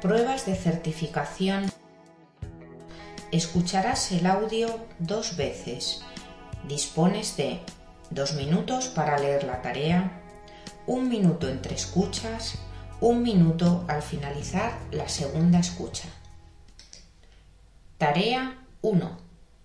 Pruebas de certificación. Escucharás el audio 2 veces. Dispones de 2 minutos para leer la tarea, 1 minuto entre escuchas, 1 minuto al finalizar la segunda escucha. Tarea 1.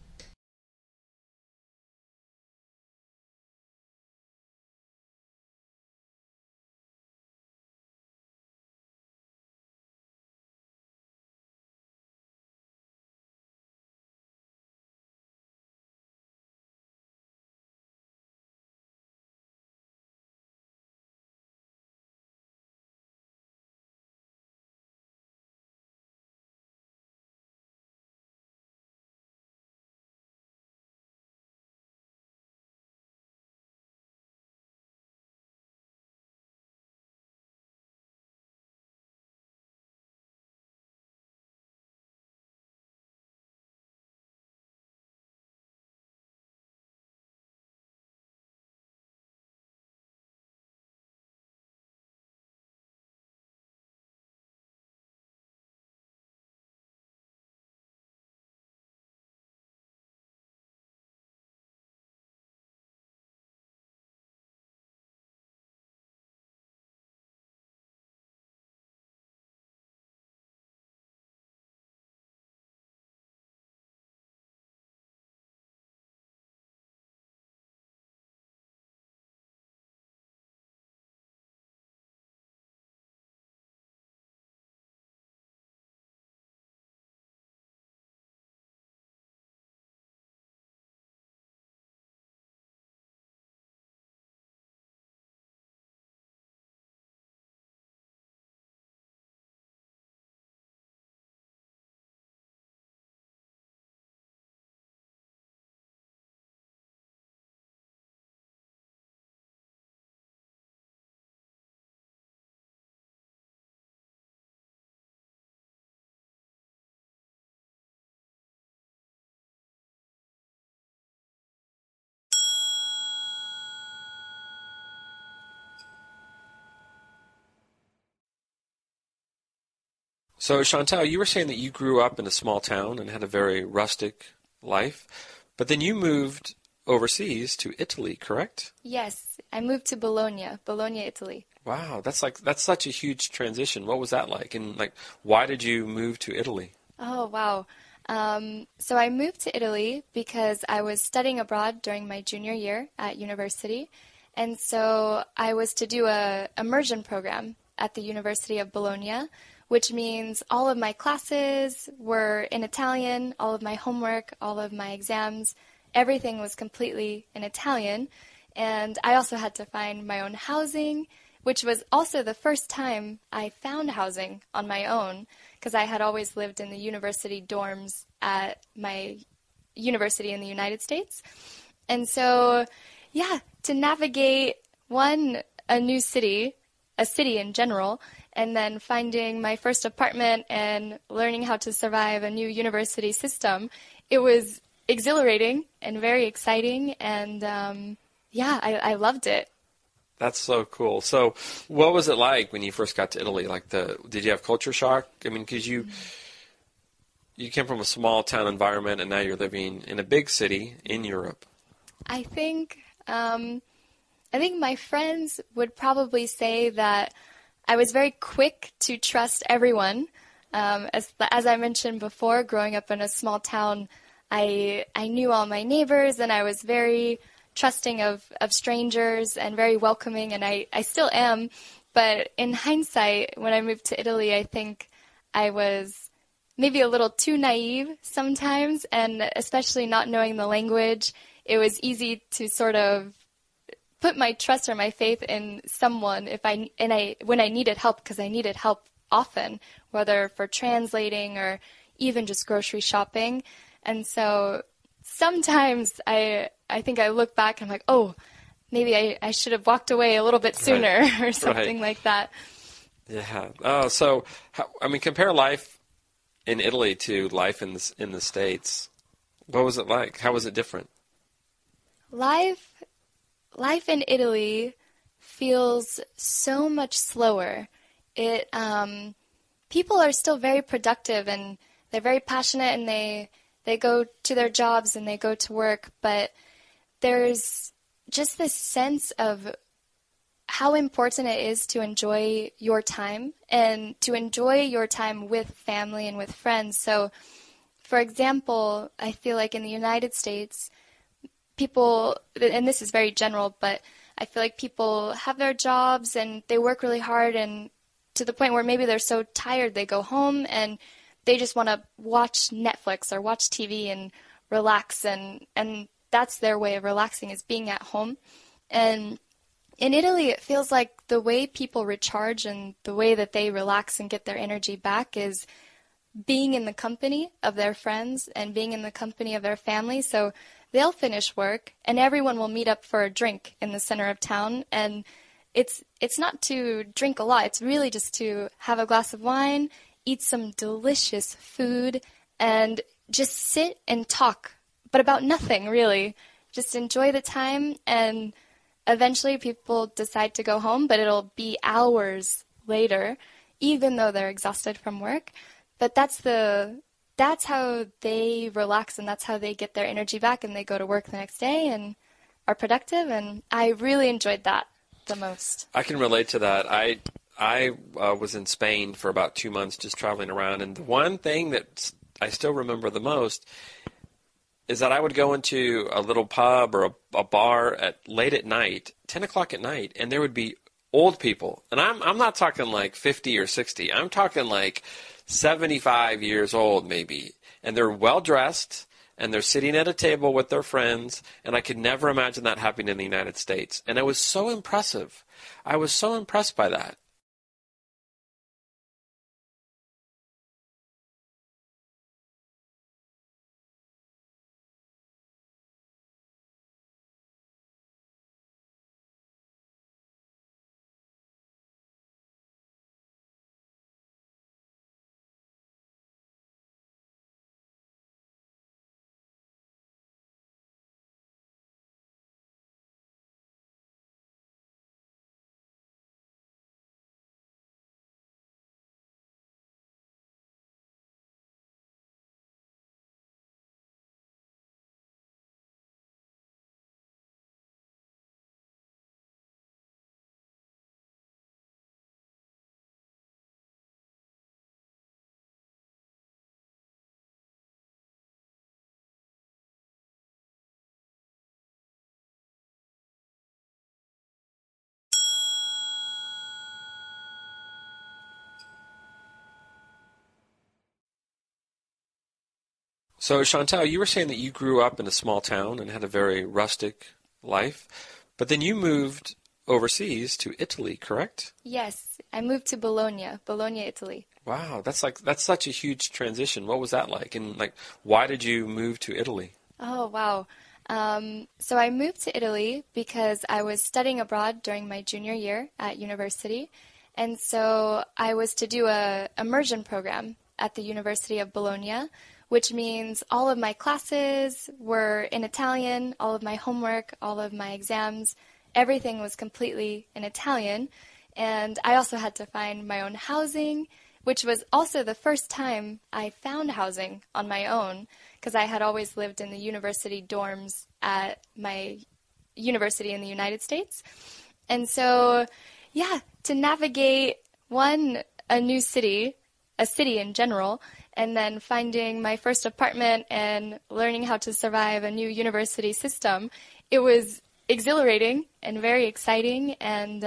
So, Chantal, you were saying that you grew up in a small town and had a very rustic life, but then you moved overseas to Italy, correct? Yes, I moved to Bologna, Italy. Wow, that's such a huge transition. What was that like? And why did you move to Italy? Oh, wow. So I moved to Italy because I was studying abroad during my junior year at university. And so I was to do a immersion program at the University of Bologna, which means all of my classes were in Italian, all of my homework, all of my exams, everything was completely in Italian. And I also had to find my own housing, which was also the first time I found housing on my own, because I had always lived in the university dorms at my university in the United States. And so, yeah, to navigate, a new city, a city in general, and then finding my first apartment and learning how to survive a new university system, it was exhilarating and very exciting, and I loved it. That's so cool. So, what was it like when you first got to Italy? Did you have culture shock? I mean, because you came from a small town environment, and now you're living in a big city in Europe. I think my friends would probably say that I was very quick to trust everyone. As I mentioned before, growing up in a small town, I knew all my neighbors, and I was very trusting of strangers and very welcoming, and I still am. But in hindsight, when I moved to Italy, I think I was maybe a little too naive sometimes, and especially not knowing the language, it was easy to sort of put my trust or my faith in someone when I needed help, because I needed help often, whether for translating or even just grocery shopping. And so sometimes I think I look back and I'm like, oh, maybe I should have walked away a little bit sooner, right, or something like that. Yeah. Oh, so compare life in Italy to life in the States. What was it like? How was it different? Life in Italy feels so much slower. people are still very productive and they're very passionate and they go to their jobs and they go to work, but there's just this sense of how important it is to enjoy your time and to enjoy your time with family and with friends. So, for example, I feel like in the United States, people, and this is very general, but I feel like people have their jobs and they work really hard, and to the point where maybe they're so tired they go home and they just want to watch Netflix or watch TV and relax, and that's their way of relaxing, is being at home. And in Italy, it feels like the way people recharge and the way that they relax and get their energy back is being in the company of their friends and being in the company of their family. So they'll finish work and everyone will meet up for a drink in the center of town. And it's not to drink a lot. It's really just to have a glass of wine, eat some delicious food, and just sit and talk, but about nothing, really. Just enjoy the time, and eventually people decide to go home, but it'll be hours later, even though they're exhausted from work. But that's how they relax, and that's how they get their energy back, and they go to work the next day and are productive, and I really enjoyed that the most. I can relate to that. I was in Spain for about 2 months just traveling around, and the one thing that I still remember the most is that I would go into a little pub or a bar late at night, 10 o'clock at night, and there would be old people. And I'm not talking like 50 or 60. I'm talking like 75 years old maybe. And they're well-dressed, and they're sitting at a table with their friends, and I could never imagine that happening in the United States. And it was so impressive. I was so impressed by that. So, Chantal, you were saying that you grew up in a small town and had a very rustic life, but then you moved overseas to Italy, correct? Yes, I moved to Bologna, Italy. Wow, that's such a huge transition. What was that like? And why did you move to Italy? Oh, wow. So I moved to Italy because I was studying abroad during my junior year at university. And so I was to do a immersion program at the University of Bologna, which means all of my classes were in Italian, all of my homework, all of my exams, everything was completely in Italian. And I also had to find my own housing, which was also the first time I found housing on my own, because I had always lived in the university dorms at my university in the United States. And so, yeah, to navigate, a new city, a city in general, and then finding my first apartment and learning how to survive a new university system, it was exhilarating and very exciting, and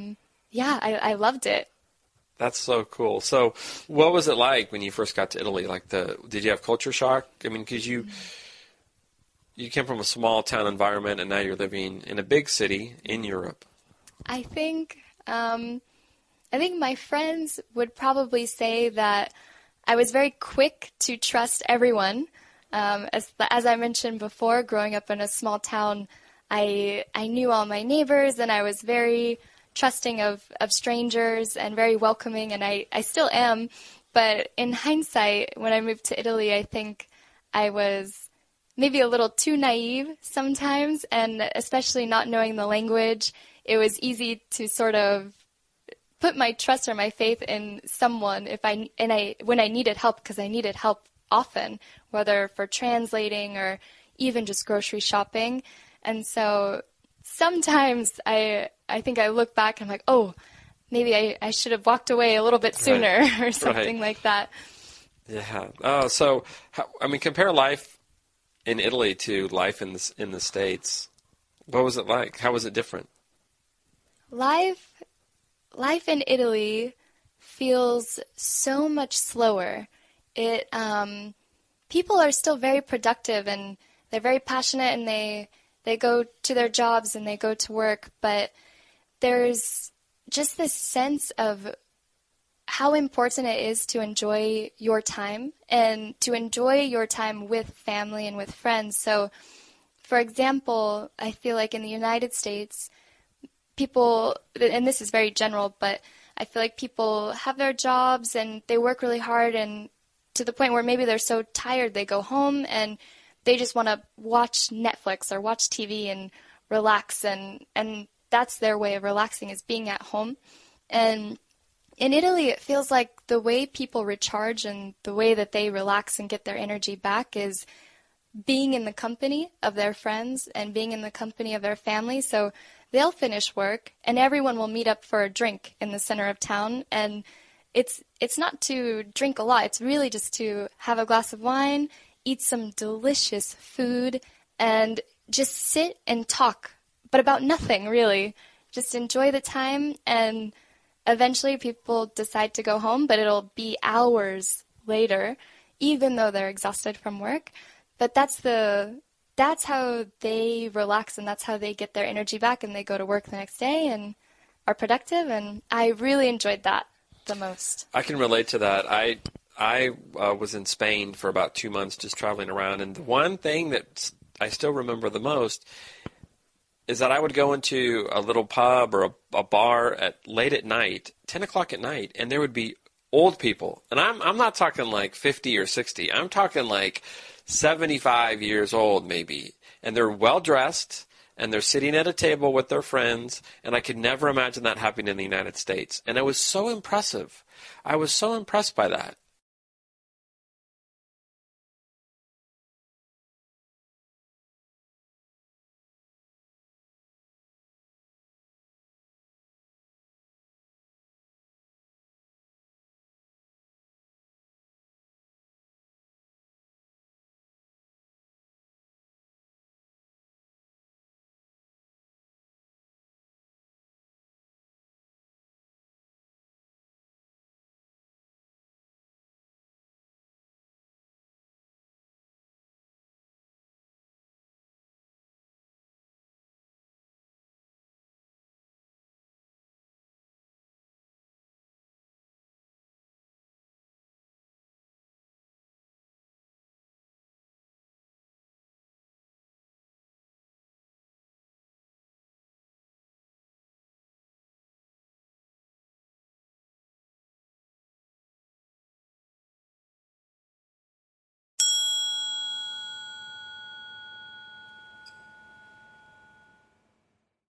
I loved it. That's so cool. So, what was it like when you first got to Italy? Did you have culture shock? I mean, because you came from a small town environment, and now you're living in a big city in Europe. I think my friends would probably say that I was very quick to trust everyone. As I mentioned before, growing up in a small town, I knew all my neighbors, and I was very trusting of strangers and very welcoming, and I still am. But in hindsight, when I moved to Italy, I think I was maybe a little too naive sometimes, and especially not knowing the language, it was easy to sort of put my trust or my faith in someone when I needed help, because I needed help often, whether for translating or even just grocery shopping. And so sometimes I think I look back and I'm like, oh, maybe I should have walked away a little bit sooner or something like that. Yeah. Oh, so compare life in Italy to life in the States. What was it like? How was it different? Life in Italy feels so much slower. People are still very productive and they're very passionate, and they go to their jobs and they go to work, but there's just this sense of how important it is to enjoy your time and to enjoy your time with family and with friends. So, for example, I feel like in the United States, people, and this is very general, but I feel like people have their jobs and they work really hard, and to the point where maybe they're so tired they go home and they just want to watch Netflix or watch TV and relax, and that's their way of relaxing, is being at home. And in Italy, it feels like the way people recharge and the way that they relax and get their energy back is being in the company of their friends and being in the company of their family. So they'll finish work and everyone will meet up for a drink in the center of town. And it's not to drink a lot. It's really just to have a glass of wine, eat some delicious food, and just sit and talk, but about nothing, really. Just enjoy the time, and eventually people decide to go home, but it'll be hours later, even though they're exhausted from work. But that's how they relax, and that's how they get their energy back, and they go to work the next day and are productive, and I really enjoyed that the most. I can relate to that. I was in Spain for about 2 months just traveling around, and the one thing that I still remember the most is that I would go into a little pub or a bar late at night, 10 o'clock at night, and there would be old people. And I'm not talking like 50 or 60. I'm talking like 75 years old maybe. And they're well-dressed, and they're sitting at a table with their friends, and I could never imagine that happening in the United States. And it was so impressive. I was so impressed by that.